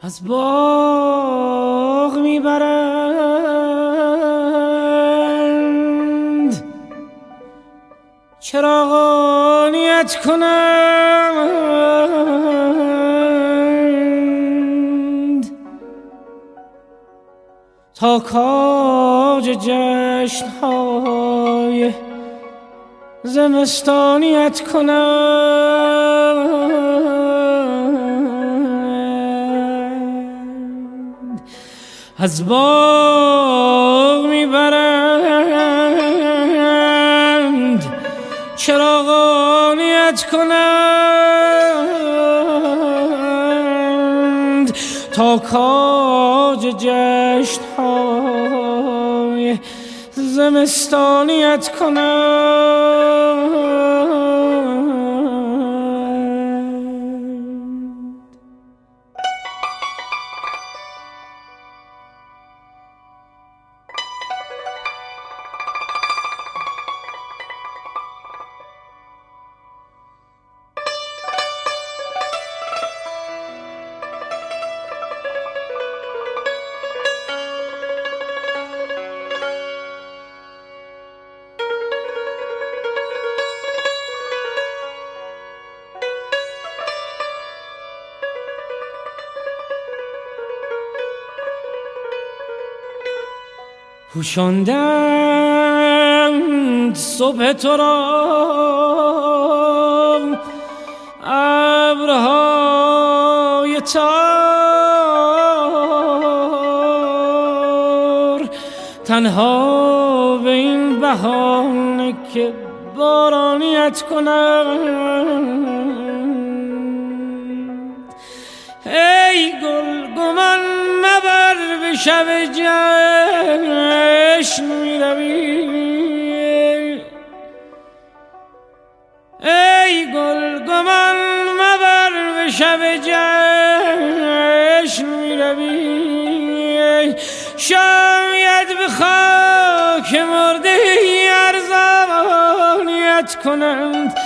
از باغ میبرند چراغانیت کنند تا کاج جشن‌های زمستانیت کنند از باغ میبرند چراغانیت کنند تا کاج جشن‌های زمستانیت کنند پوشاندند صبح تو را ابرهای تار تنها به این بهانه که بارانیت کنند ای گل گمان مبر به شب جشن میروی ای گل گمان مبر به شب جشن میروی شاید به خاک مرده ارزانیت کنند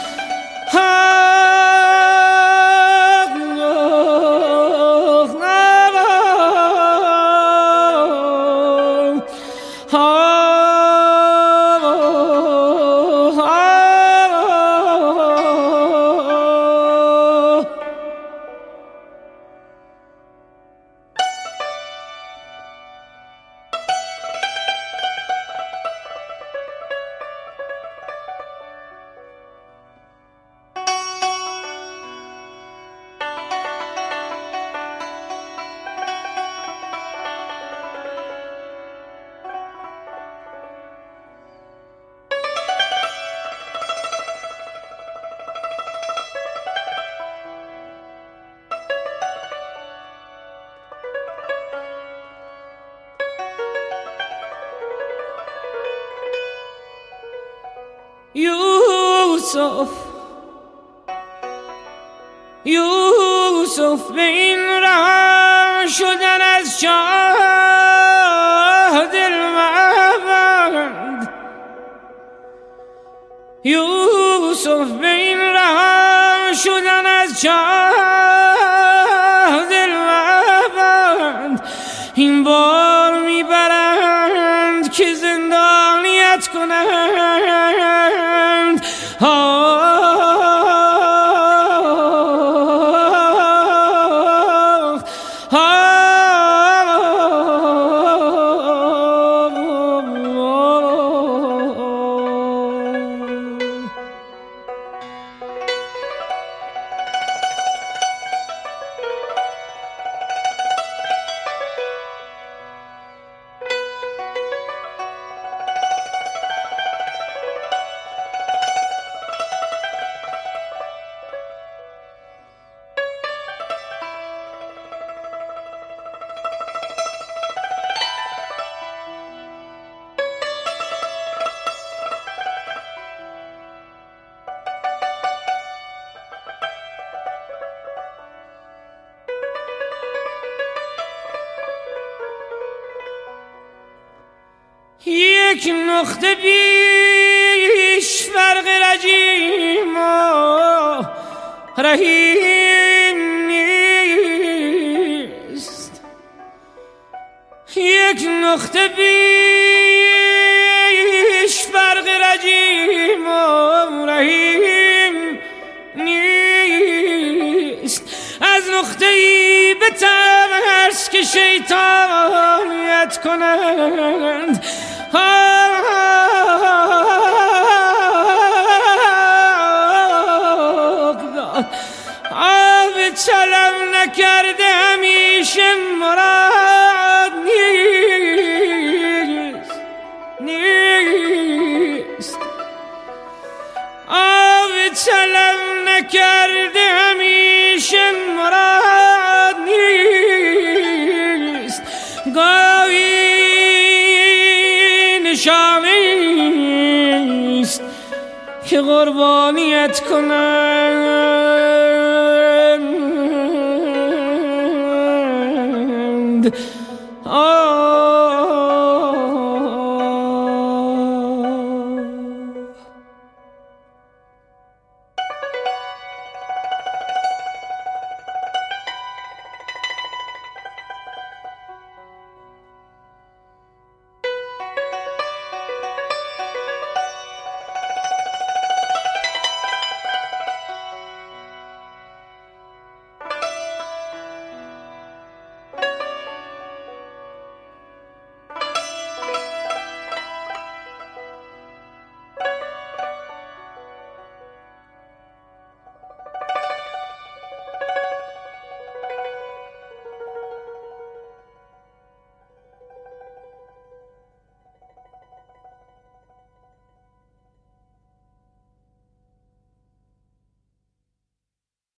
یوسف به این رها شدن از چاه دل مبند یوسف به این رها شدن از چاه دل مبند این بار میبرند که زندانیت کنند یک نقطه بیش فرق رجیم و رحیم نیست یک نقطه بیش فرق رجیم و رحیم نیست. از نقطه ای به ترس که شیطانیت کنند، آب چلم نکرده همیشه مراد نیست. آب چلم نکرده همیشه مراد نیست. گاهی نشانه است که قربانیت کنم.